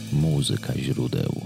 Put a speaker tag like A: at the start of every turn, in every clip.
A: Muzyka źródeł.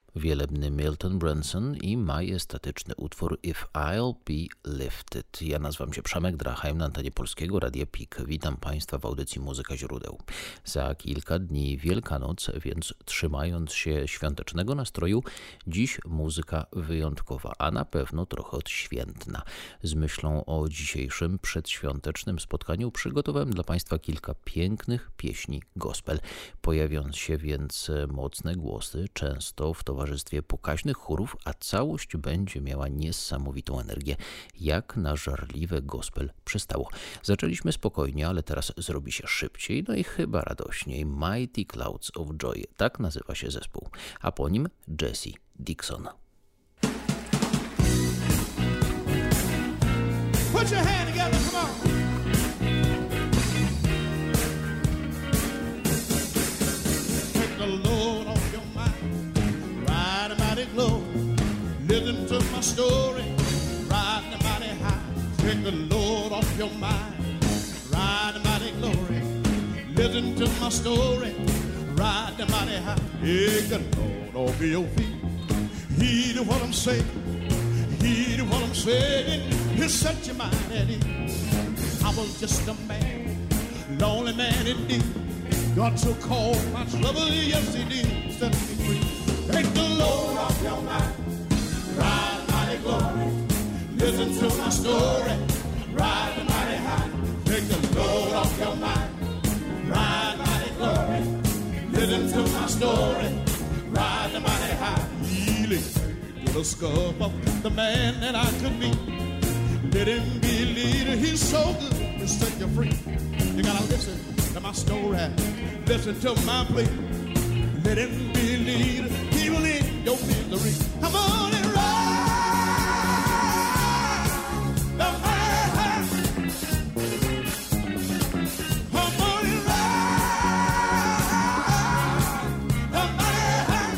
A: Wielebny Milton Branson i majestatyczny utwór If I'll Be Lifted. Ja nazywam się Przemek Drachheim na antenie Polskiego Radia PIK. Witam Państwa w audycji Muzyka Źródeł. Za kilka dni Wielkanoc, więc trzymając się świątecznego nastroju, dziś muzyka wyjątkowa, a na pewno trochę odświętna. Z myślą o dzisiejszym przedświątecznym spotkaniu przygotowałem dla Państwa kilka pięknych pieśni gospel. Pojawią się więc mocne głosy, często w towarzystwie pokaźnych chórów, a całość będzie miała niesamowitą energię, jak na żarliwe gospel przystało. Zaczęliśmy spokojnie, ale teraz zrobi się szybciej, no i chyba radośniej. Mighty Clouds of Joy, tak nazywa się zespół, a po nim Jesse Dixon.
B: Put your hand together, come on. Take the load off your mind, ride a mighty glory. Listen to my story, ride a mighty high. Take the load off your mind, ride a mighty glory. Listen to my story, ride a mighty high. Take the load off your feet, heed what I'm saying. Heed what I'm saying, he'll set your mind at ease. I was just a man, lonely man indeed. God took all my trouble, yes he did, set me free. Take the load off your mind, ride mighty glory. Listen to my story, ride the mighty high. Take the load off your mind, ride mighty glory. Listen to my story, ride the mighty high. Healing the scope of the man that I could be. Let him be leader, he's so good to set you free. You gotta listen to my story, listen to my plea. Let him be leader, he will end your misery. Come on and ride the mighty high. Come on and ride the mighty high.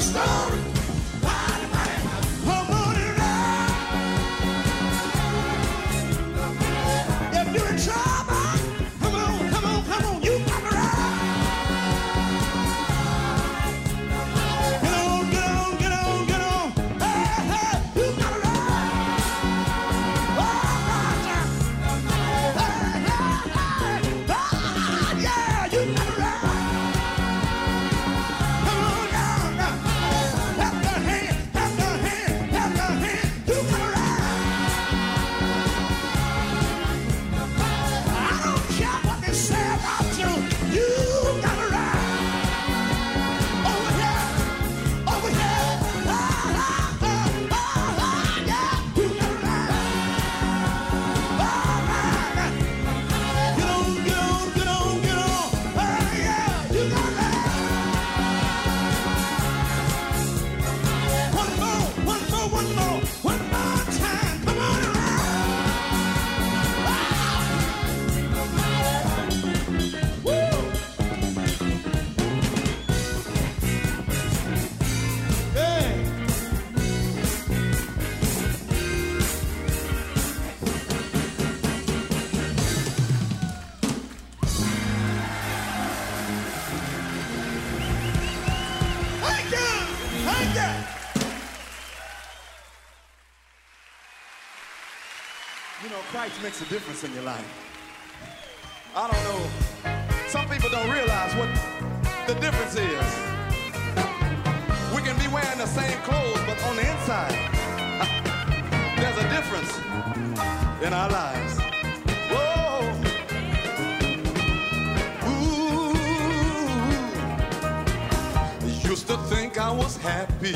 B: story. Ride mighty high. Come on and ride. If you're in trouble, come on, come on, come on. You gotta ride. Get on, get on, get on, get on. Hey, hey, you gotta ride. Oh, Roger. Hey, hey, hey. Ah, yeah, you gotta ride. Come on now, now. Clap your hand, clap your hand, clap your hand. You gotta ride. I don't care what they say about you. You gotta ride. Over here, over here. Ah, ah, ah, ah, ah, yeah. You gotta ride. All right. Get on, get on, get on, get on. Ah, yeah. You gotta ride. One more, one more, one more, one more time. Come on and ride. Woo! Hey. Thank you. Thank you.
C: You know, Christ makes a difference in your life. I don't know. Some people don't realize what the difference is. We can be wearing the same clothes, but on the inside, there's a difference in our lives. Whoa. Ooh. Used to think I was happy.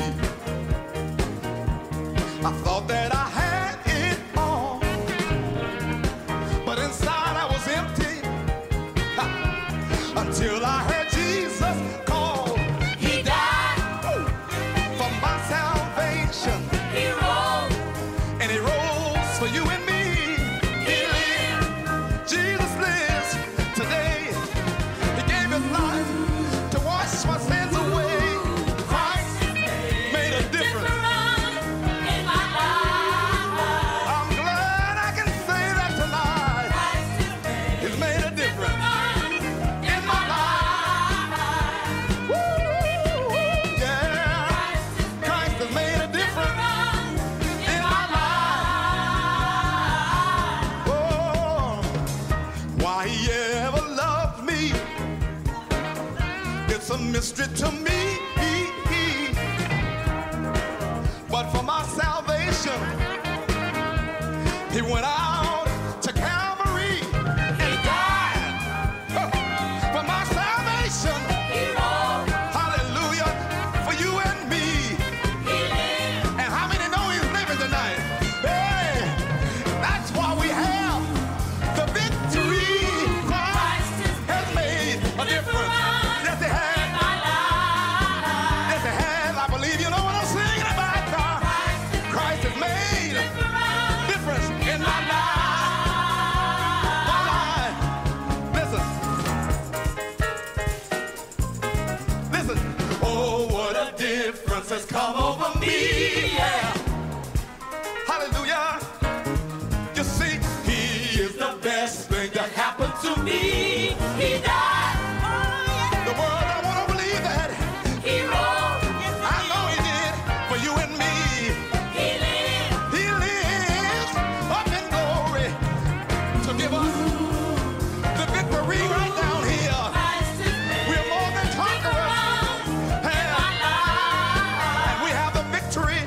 C: I thought that I had it all. But inside I was empty. Ha. Until I heard Jesus call. He died for my salvation.
D: He rose.
C: And he rose for you and me. He lived. Jesus lives today. He gave his life to wash my sins away. Christ made a difference.
D: In my life.
C: I'm glad I can say that tonight. He's made a difference in my life. Woo, yeah. Christ has made a difference in my life. Oh, why he ever loved me, it's a mystery to me. But for my salvation, he went out to Calvary and died. For my salvation,
D: He rose.
C: hallelujah, for you and me.
D: He lived.
C: And how many know he's living tonight? Hey, that's why we have the victory. Christ has made a difference. Yes, he has. Yes, he has. I believe you know what I'm singing about, God. Christ has made a difference in my life. My life. Listen. Listen. Oh, what a difference has come over me. Yeah. Hallelujah. You see, he is the best thing that happened to me.
D: He died.
C: The world don't want to believe that.
D: He rose.
C: I know he did for you and me.
D: He lived.
C: He lives up in glory to give us the victory right down here.
D: Christ is
C: We're more than conquerors.
D: in my
C: And
D: life.
C: we have the victory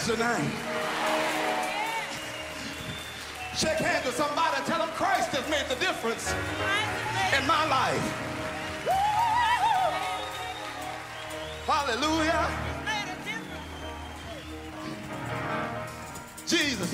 C: your name. Shake hands with somebody and tell them Christ has made the difference in my life. Hallelujah. Jesus.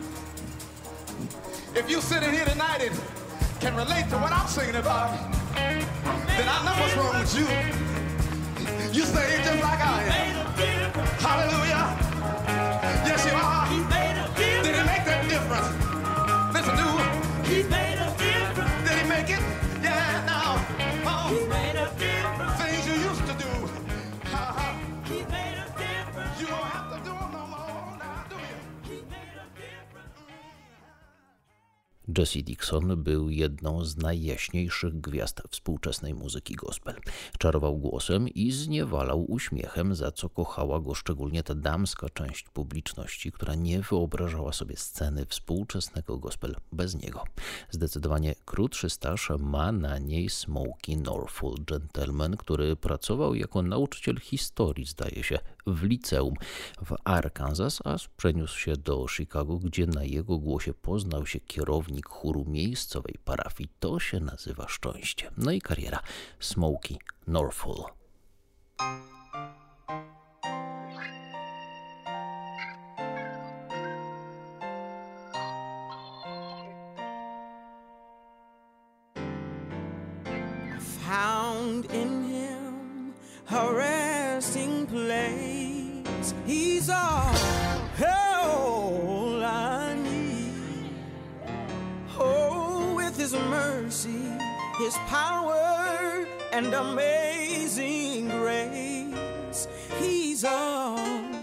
C: If you sitting here tonight and can relate to what I'm singing about, then I know what's wrong with you. You say it just like I am. Hallelujah. Yes, you are. Did he make that difference? Listen, dude. He made a difference. Did he make it? Yeah, now. Oh. He made a difference. Things you used to do. He made a difference. You don't have to do them no more now, do you? He made a difference.
A: Jesse Dixon był jedną z najjaśniejszych gwiazd współczesnej muzyki gospel. Czarował głosem i zniewalał uśmiechem, za co kochała go szczególnie ta damska część publiczności, która nie wyobrażała sobie sceny współczesnego gospel bez niego. Zdecydowanie krótszy staż ma na niej Smokey Norfolk Gentleman, który pracował jako nauczyciel historii, zdaje się, w liceum w Arkansas, a przeniósł się do Chicago, gdzie na jego głosie poznał się kierownik chóru miejscowej parafii. To się nazywa szczęście. No i kariera Smokey Norfolk.
E: Found in him a resting place. He's all I need. Oh, with his mercy, his power, and amazing grace, he's all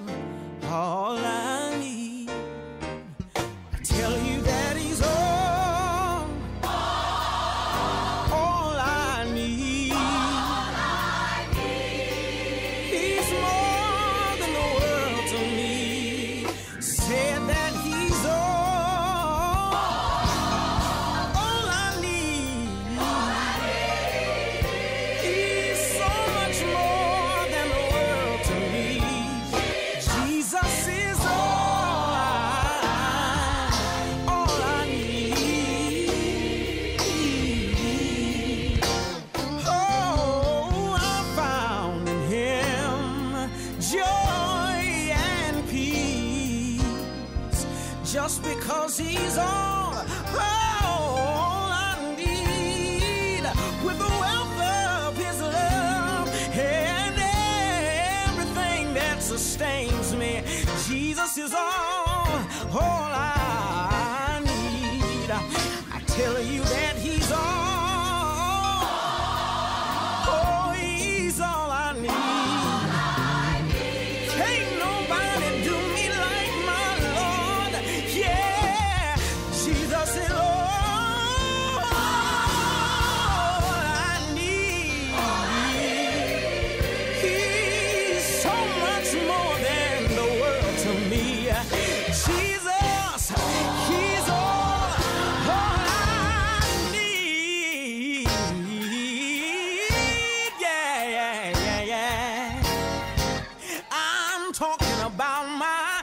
E: I need. I tell you that he's all I need. He's more than the world to me. Said that he's all I need. He's so much more than the world to me. Jesus is all I need. Oh, I found in him joy and peace, just because he's all I need. With the wealth of his love and everything that sustains me, Jesus is all I need. I tell you that he's he's all I need. Can't nobody do me like my Lord. Yeah, Jesus is all I need. He's so much more than the world to me. Jesus, he's all I need. Yeah. I'm talking about my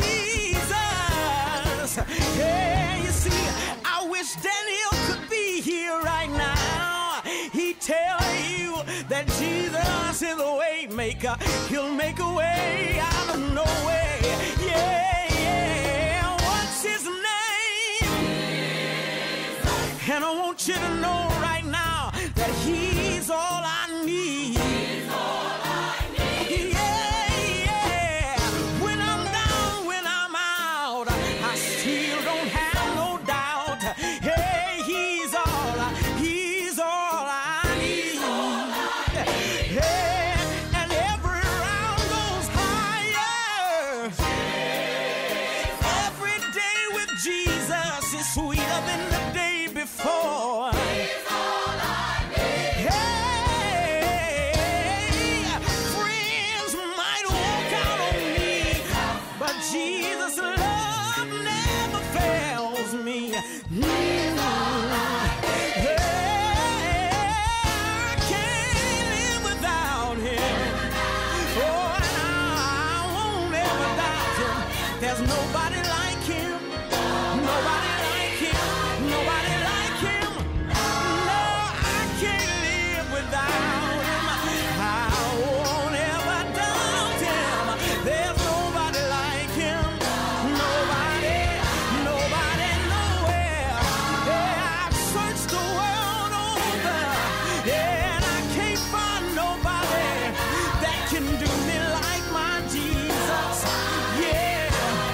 E: Jesus. Yeah, you see, I wish Daniel could be here right now. He'd tell you that Jesus is a way maker. He'll make a way out of no way. Yeah. What's his name? And I want you to know right now that he's all I need. Yeah. When I'm down, when I'm out, I still don't have no doubt. Hey, he's all I need. Yeah. And every round goes high. nobody like him. Nobody like him. Nobody like him. No, I can't live without him. I won't ever doubt him. There's nobody like him. Nobody, nobody, nowhere. Yeah, I've searched the world over. Yeah, and I can't find nobody that can do me like my Jesus. Yeah.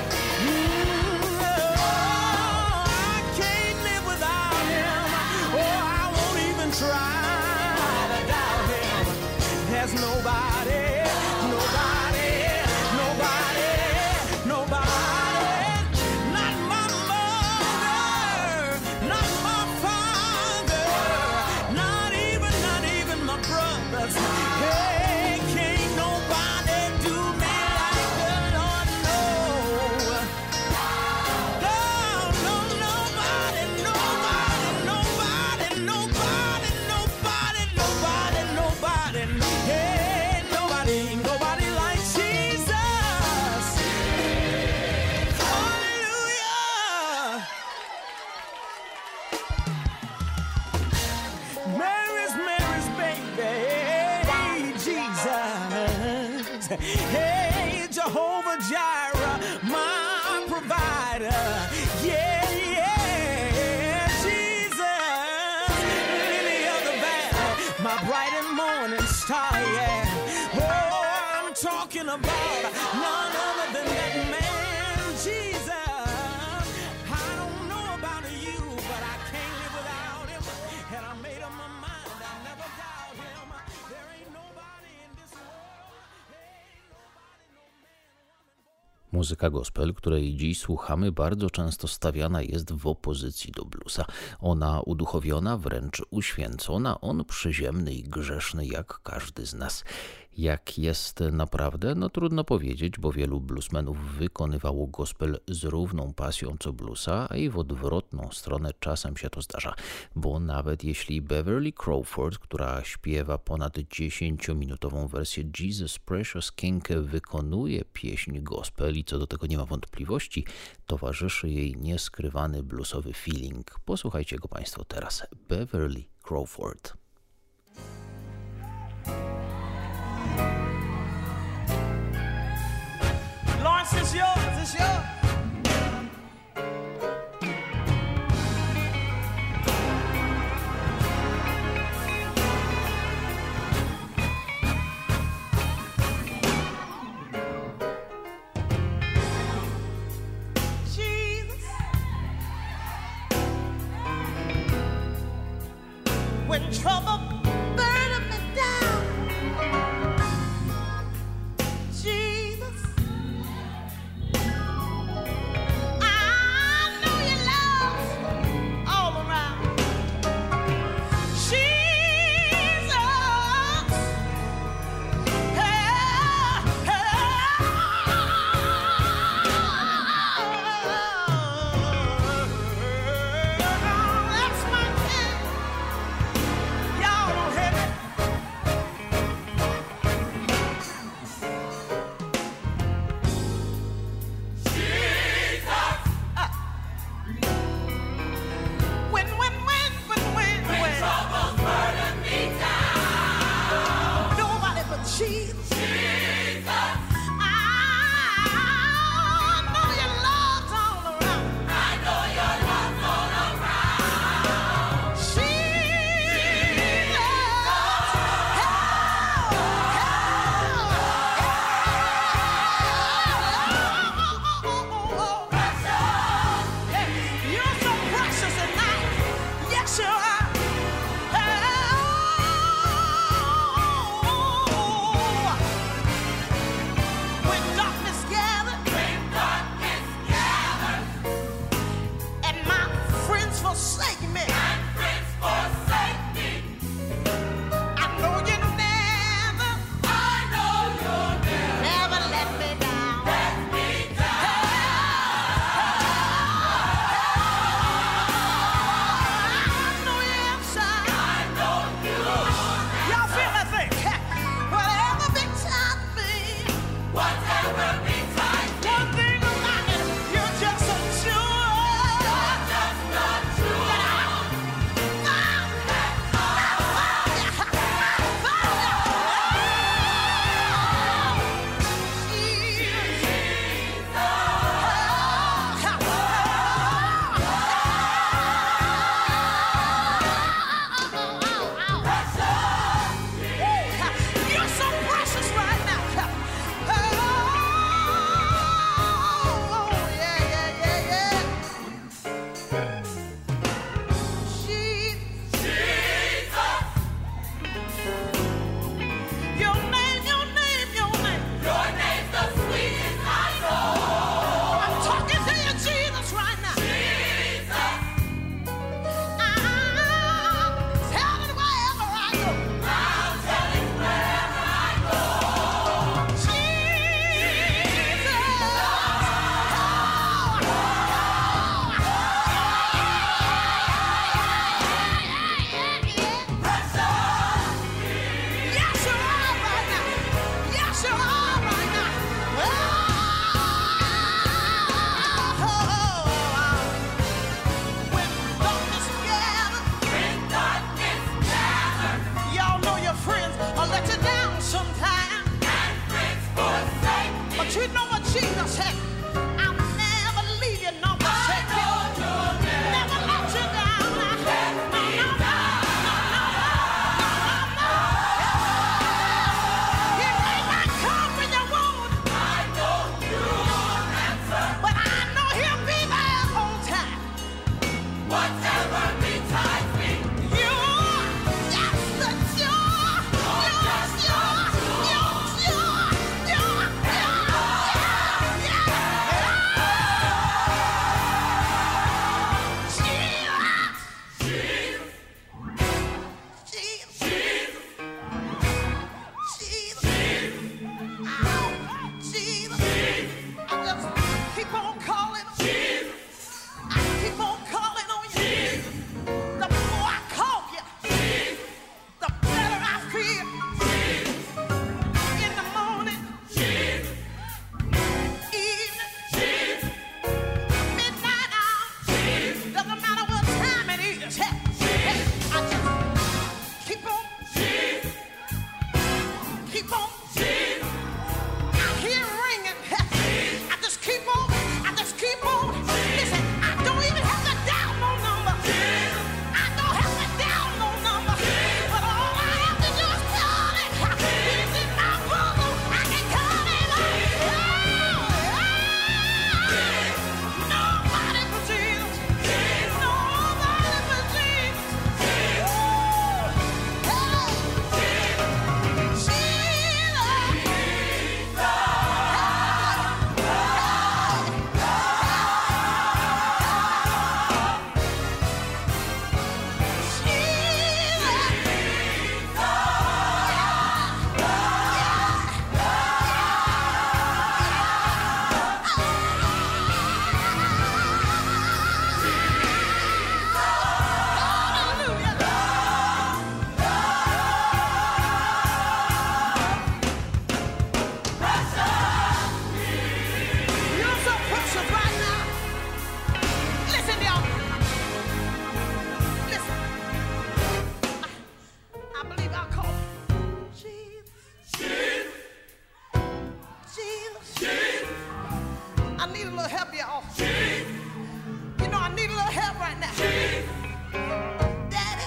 E: I can't live without him. Oh, I won't even try to doubt him. There's nobody, nobody, nobody, nobody. Not my mother, not my father, not even my brothers. Hey, can't nobody do me like the Lord, no. No, no, nobody, nobody, nobody, nobody, nobody, nobody, nobody. Hey, nobody, nobody like Jesus. Hallelujah. Mary's baby, Jesus. Hey, Jehovah Jireh, my provider. Yeah, yeah, Jesus. Lily of the valley, my bright and morning star, yeah. Oh, I'm talking about none other than that man, Jesus. I don't know about you, but I can't live without him. And I made up my mind, I'll never doubt him. There ain't nobody in this world. Ain't nobody, no man, woman.
A: Muzyka gospel, której dziś słuchamy, bardzo często stawiana jest w opozycji do bluesa. Ona uduchowiona, wręcz uświęcona, on przyziemny i grzeszny jak każdy z nas. Jak jest naprawdę? No trudno powiedzieć, bo wielu bluesmenów wykonywało gospel z równą pasją co bluesa, a i w odwrotną stronę czasem się to zdarza. Bo nawet jeśli Beverly Crawford, która śpiewa ponad 10-minutową wersję Jesus Precious King, wykonuje pieśń gospel i co do tego nie ma wątpliwości, towarzyszy jej nieskrywany bluesowy feeling. Posłuchajcie go Państwo teraz. Beverly Crawford.
E: Lawrence, it's yours, it's yours. Jesus, when trouble burning me down, Jesus, I know your love's all around. Jesus, that's my king. Y'all little help, y'all. You know I need a little help right now. Daddy,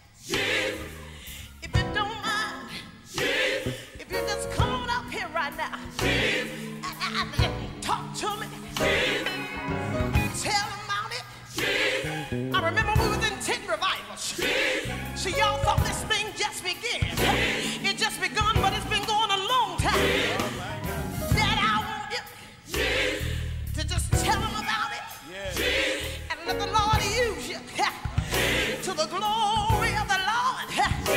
E: if you don't mind, if you just come on up here right now and talk to me, tell them about it. I remember we was in 10 revivals. See, y'all thought this thing just began. It just begun, but it's been going a long time. Daddy, I want you to just tell them about it. And let the Lord use you to the glory of the Lord.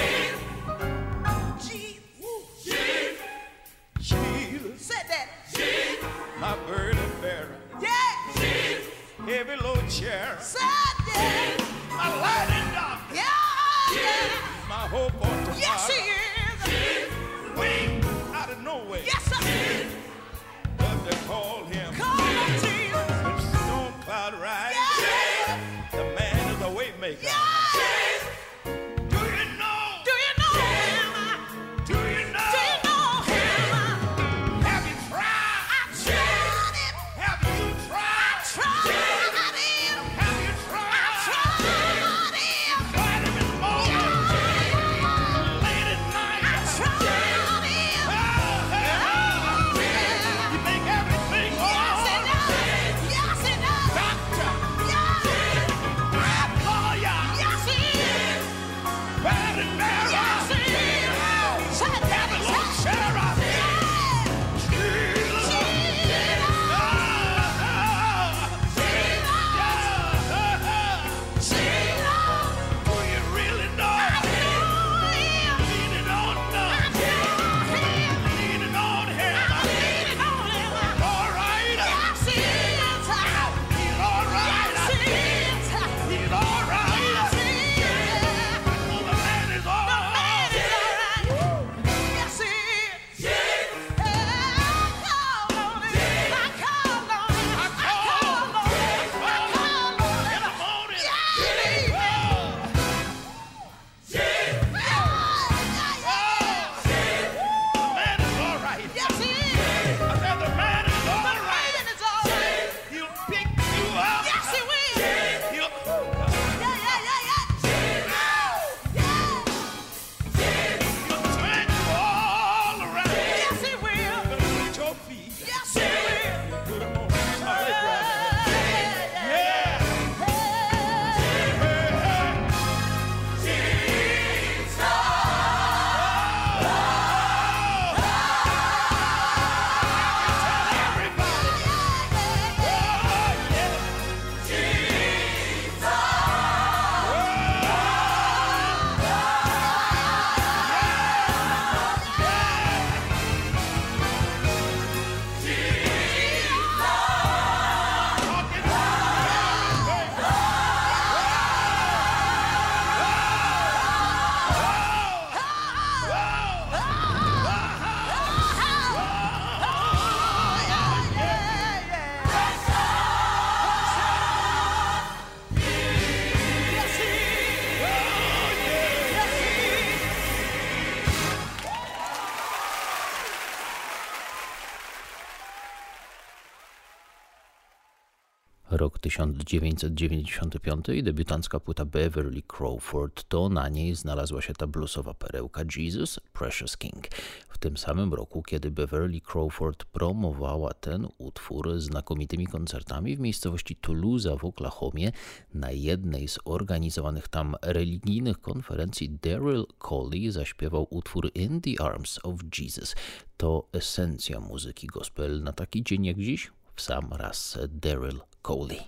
E: Jesus. Said that.
C: My burden bearer.
E: Yeah.
C: Heavy load chair.
E: Said that.
C: My light in dark.
E: Yeah.
C: My hope on tomorrow.
E: Yes, he is.
C: Wing out of nowhere.
E: Yes, sir.
C: But they call him.
E: Call him Jesus.
C: When storm cloud rise.
E: Yeah.
C: The man is a way maker.
E: Yeah.
C: Do you know?
E: Do you know him?
C: Do you know?
E: Do you know him?
C: Have you tried?
E: I tried him.
C: Have you tried?
E: Tried him.
C: Have you tried?
E: Tried him.
C: Tried him in the morning. Late at night.
E: I tried him.
C: You make everything
E: Yes, it does. Yes, it does.
C: Doctor,
E: Yeah.
C: I'm lawyer,
E: Yes, he is.
C: burden bearer,
E: Yes, he is. Said that.
C: heavy load sheriff. Jesus. Do you really know? Leaning on none. Leaning on him. All right. He's all right. He's all right. The man is all right. In the morning. The man is all right. I said the man is all right. He'll pick you up. He'll turn you all around. Put your feet. Put them on solid ground. Yeah.
A: Rok 1995 i debiutancka płyta Beverly Crawford, to na niej znalazła się ta bluesowa perełka Jesus, Precious King. W tym samym roku, kiedy Beverly Crawford promowała ten utwór znakomitymi koncertami w miejscowości Toulouse w Oklahomie, na jednej z organizowanych tam religijnych konferencji Daryl Coley zaśpiewał utwór In the Arms of Jesus. To esencja muzyki gospel na taki dzień jak dziś, w sam raz Daryl Coley.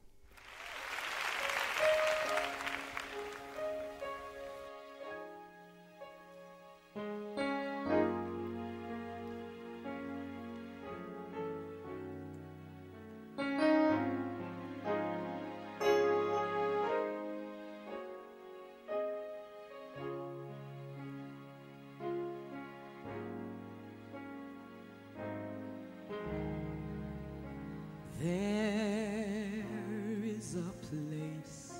E: There is a place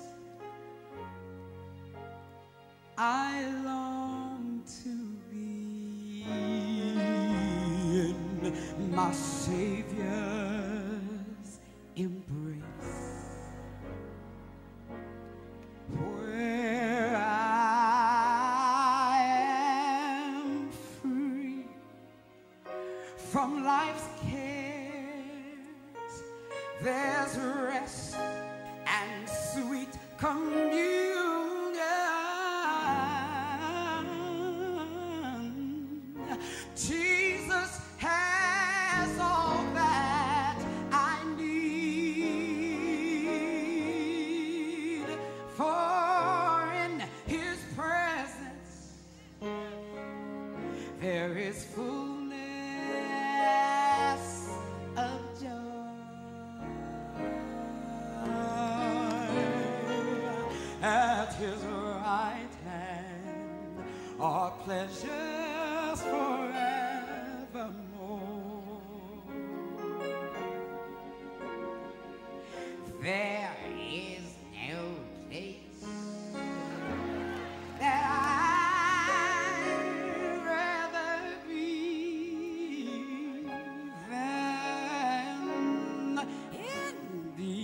E: I long to be in, my Savior's there's rest and sweet communion. Jesus has all that I need, for in his presence there is fullness of joy. At his right hand are pleasures forevermore. There is no place that I'd rather be than in the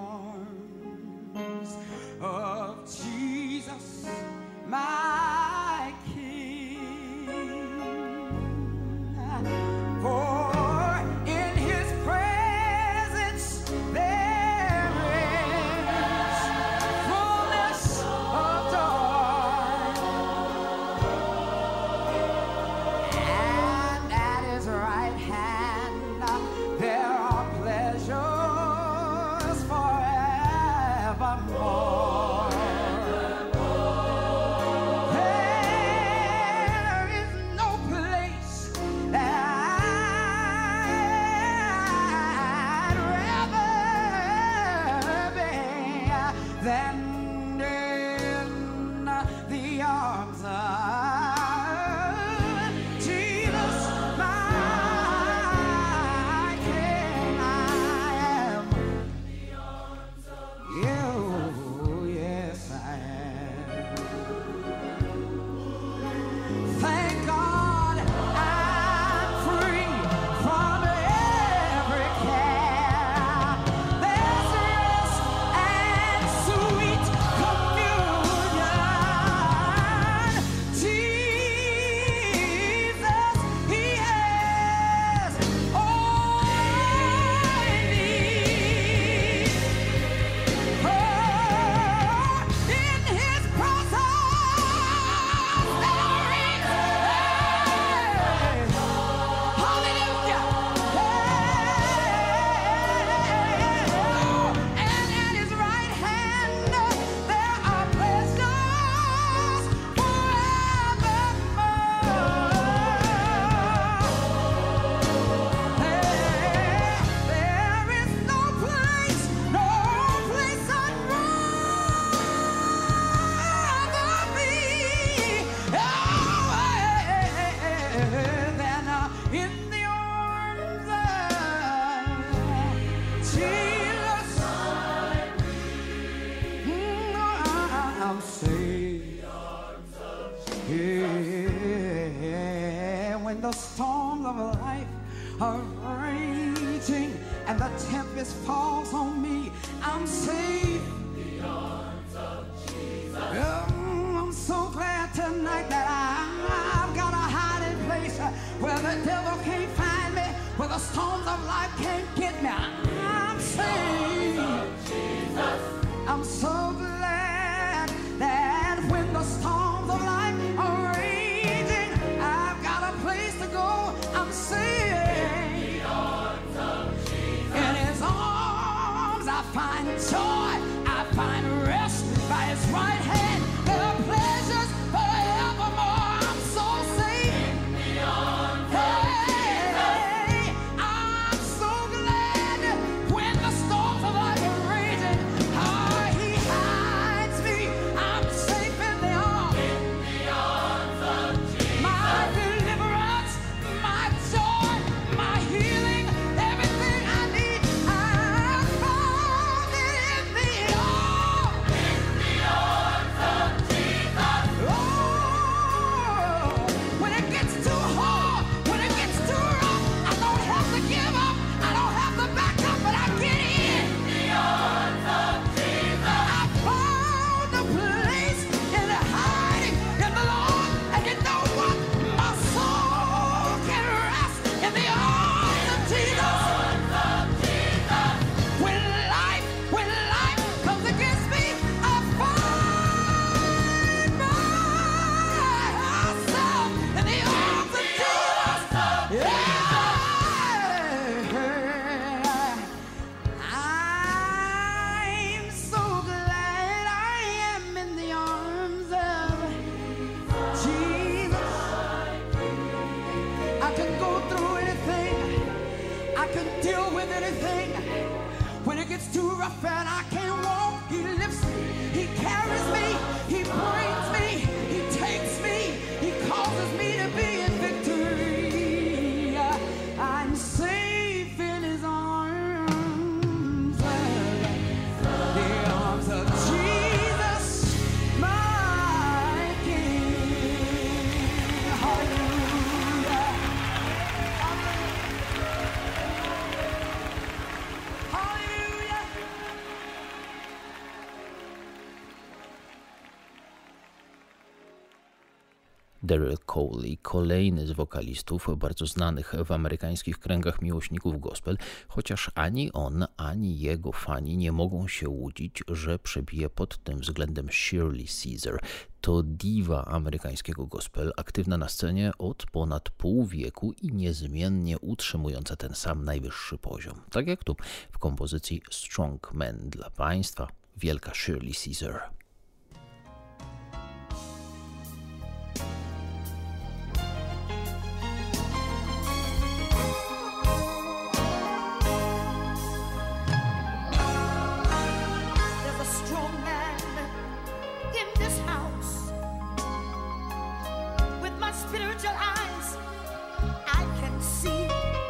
E: arms of Jesus, my King. For in his presence there is fullness of joy, and at his right hand there are pleasures forevermore. There is no place that I'd rather be than in the arms of Jesus, my King. I am you, yes I am. Thank God I'm free from every care. There's rest and sweet communion. Jesus, he has all I need. Oh, in his presence there is hallelujah. And at his right hand there are pleasures forevermore. There is no place I'd rather be than in the arms of Jesus. I'm saved. Yeah, when the storms of life are raging and the tempest falls on me, I'm safe. I'm so glad tonight that I've got a hiding place where the devil can't find me, where the storms of life can't get me. I'm saved. I'm so glad that when the storms of life are raging, I've got a place to go. I'm saved. In his arms I find joy, I find rest. By his right hand there are pleasures forevermore. I'm so safe. Hey, I'm so glad when the storms of life are raging. He hides me. I'm safe in the arms of Jesus. My deliverance, my joy, my healing, everything I need, I found it in the arms of Jesus. Oh, gets too rough and I can't walk, he lifts me, he carries me, he brings me, he takes me, he causes me to be in victory. I'm safe in his arms, the arms of Jesus, my King. Hallelujah. Hallelujah.
A: Daryl Coley, kolejny z wokalistów bardzo znanych w amerykańskich kręgach miłośników gospel, chociaż ani on, ani jego fani nie mogą się łudzić, że przebije pod tym względem Shirley Caesar. To diwa amerykańskiego gospel, aktywna na scenie od ponad pół wieku i niezmiennie utrzymująca ten sam najwyższy poziom. Tak jak tu w kompozycji Strong Man dla Państwa, wielka Shirley Caesar.
D: There's a strong man in this house. With my spiritual eyes, I can see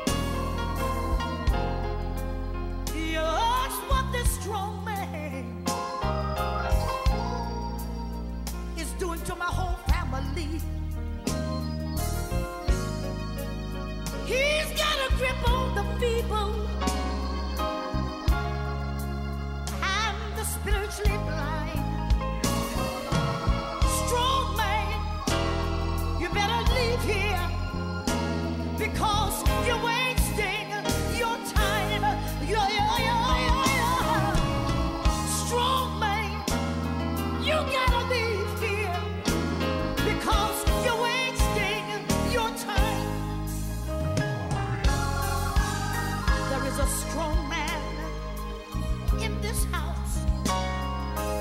D: just what this strong man is doing to my whole family. He's got a grip on the feeble and the spiritually blind. Strong man, you better leave here because you're wasting your time. Strong man, you gotta leave here because you're wasting your time. There is a strong man in this house.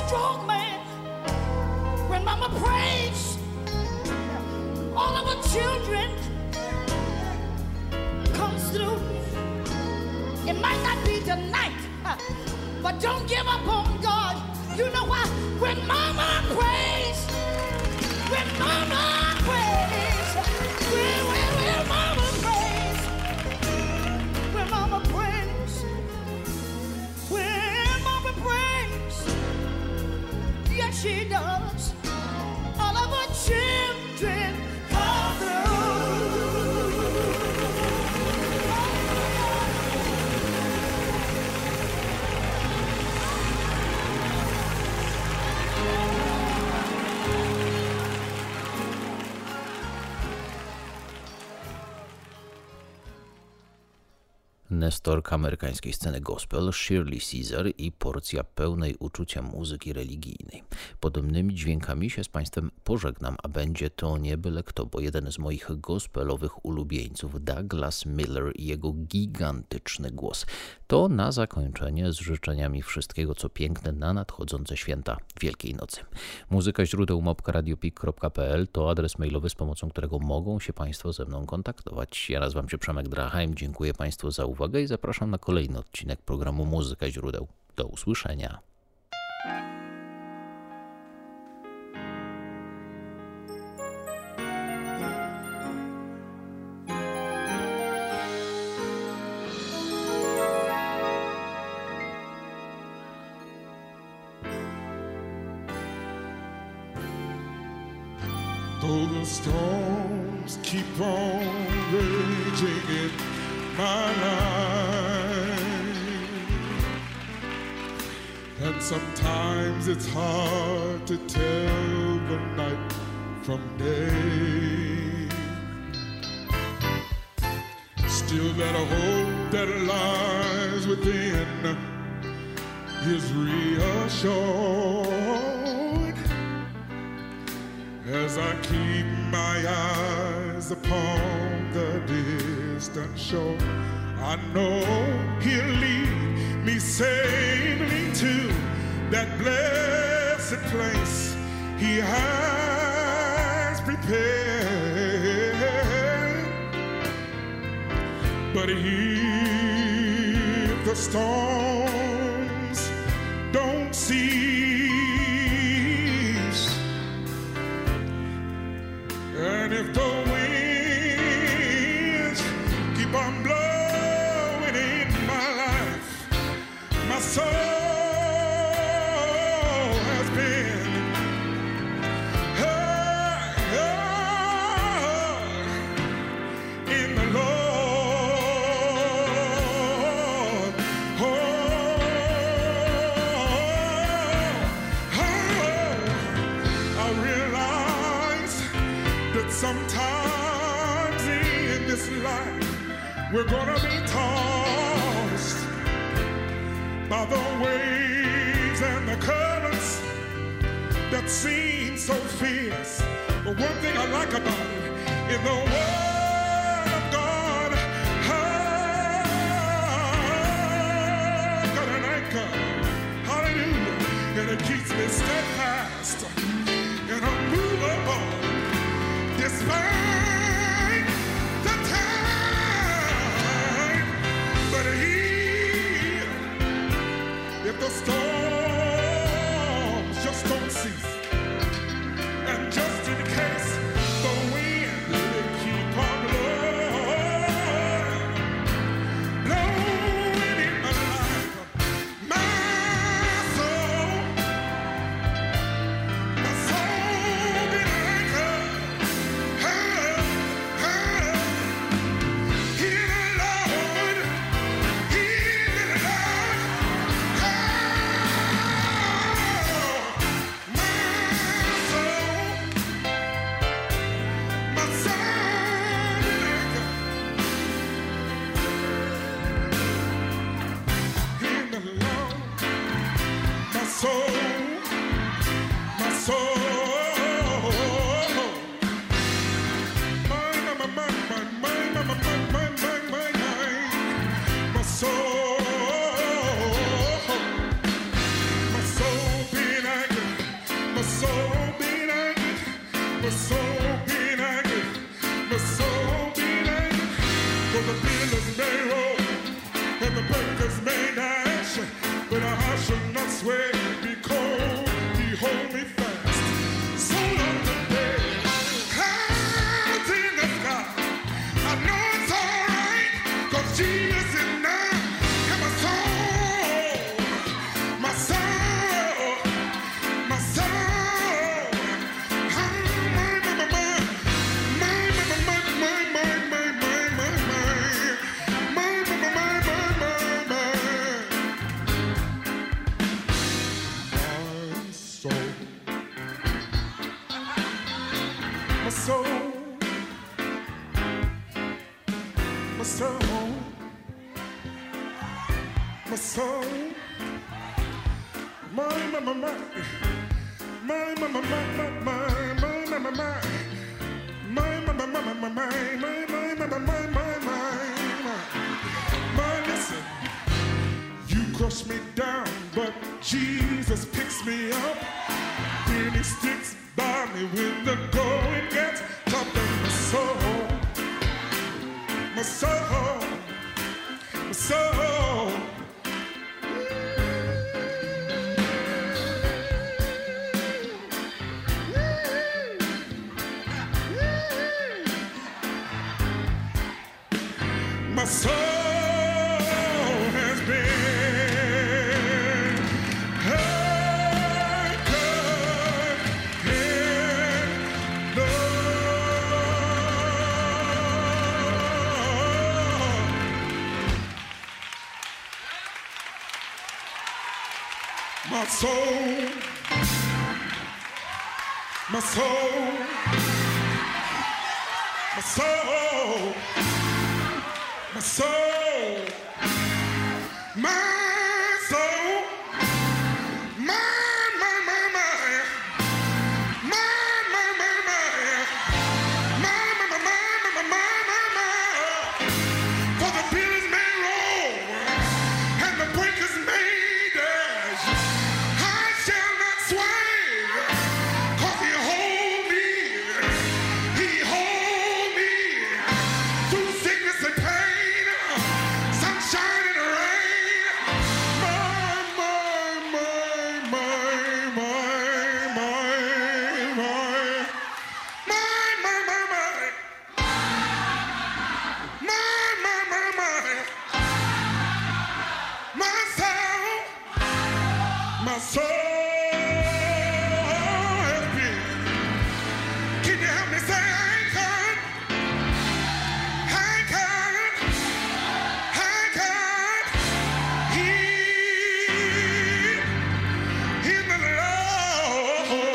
D: strong man. When mama prays, all of her children comes through. It might not be tonight, but don't give up on God. You know why? When mama prays, when mama prays, when mama prays, when mama prays, when mama prays, yes she does. All of her children come through.
A: Nestorka amerykańskiej sceny gospel, Shirley Caesar i porcja pełnej uczucia muzyki religijnej. Podobnymi dźwiękami się z Państwem pożegnam, a będzie to nie byle kto, bo jeden z moich gospelowych ulubieńców, Douglas Miller i jego gigantyczny głos. To na zakończenie z życzeniami wszystkiego, co piękne na nadchodzące święta Wielkiej Nocy. Muzyka źródeł @radiopik.pl to adres mailowy, z pomocą którego mogą się Państwo ze mną kontaktować. Ja nazywam się Przemek Draheim, dziękuję Państwu za uwagę i zapraszam na kolejny odcinek programu Muzyka źródeł. Do usłyszenia.
B: Though the storms keep on raging in my life, and sometimes it's hard to tell the night from day, still that hope that lies within is reassured as I keep my eyes upon the distant shore. I know He'll lead me safely to that blessed place He has prepared. But if the storms don't cease, and if the winds keep on blowing in my life, my soul has been in the Lord. I realize that sometimes in this life we're gonna be tossed by the waves and the currents that seem so fierce. But one thing I like about it, in the Word of God, I've got an anchor, hallelujah, and it keeps me steadfast and unmovable despite the time. But if the storms just don't cease, and just in case the wind will keep on blowing in my life, my soul
C: soul, my soul, my soul, my listen. You crush me down, but Jesus picks me up. Then he sticks by me when the going gets tough. And my soul, my soul, my soul. My soul has been anchored in the Lord. My soul, my soul, my soul. My soul, my soul, my, for the billows may roll and the breakers may dash. I shall not sway, 'cause he hold me through sickness and pain. Sunshine and rain, my soul has been. Can you help me say anchored? Anchored, anchored in the Lord.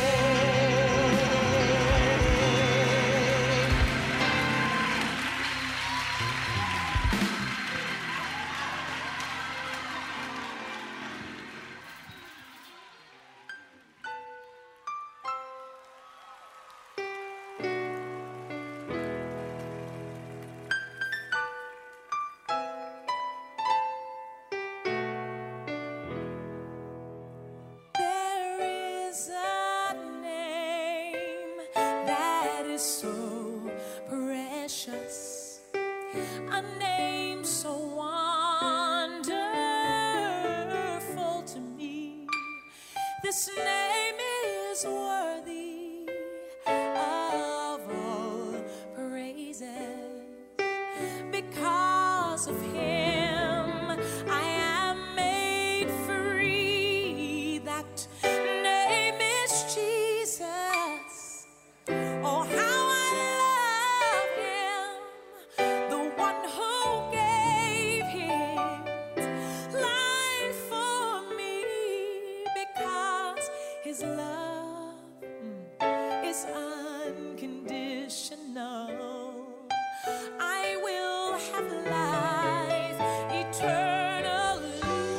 E: There is a name that is so precious, a name so wonderful to me. This name is worthy of all praises. Because of him, I am made free. That name is Jesus. Oh, how I love him, the one who gave his life for me. Because his love is unconditional. I will have life eternally.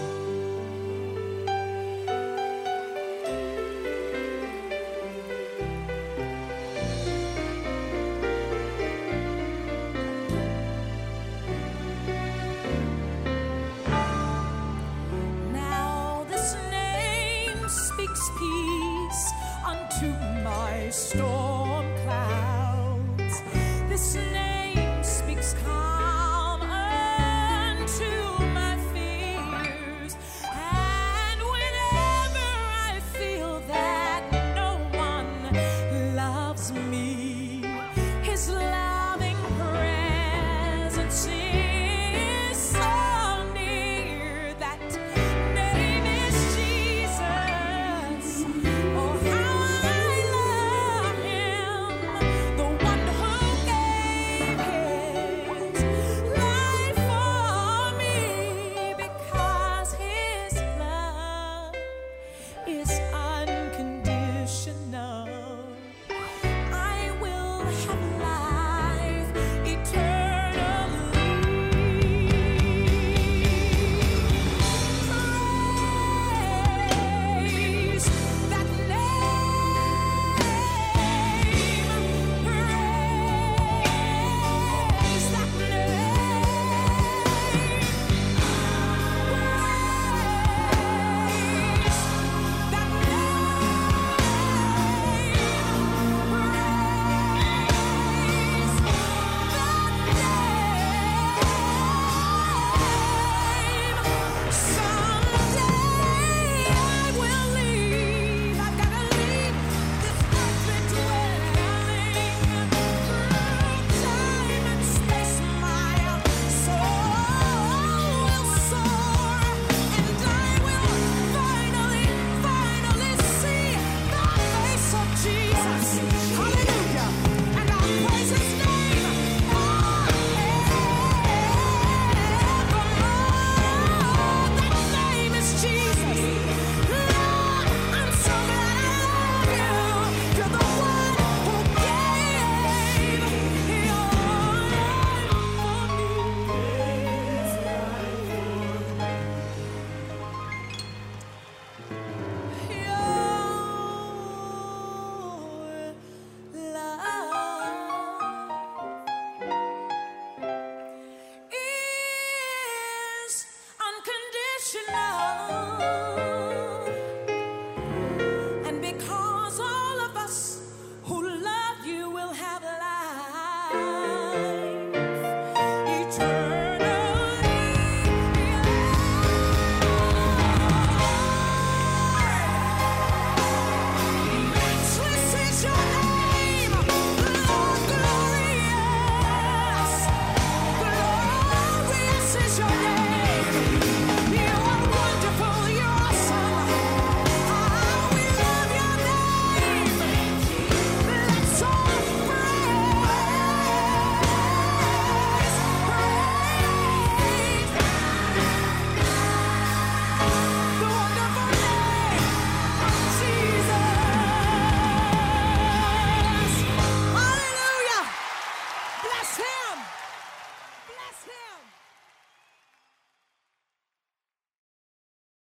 E: Now this name speaks peace unto my storm.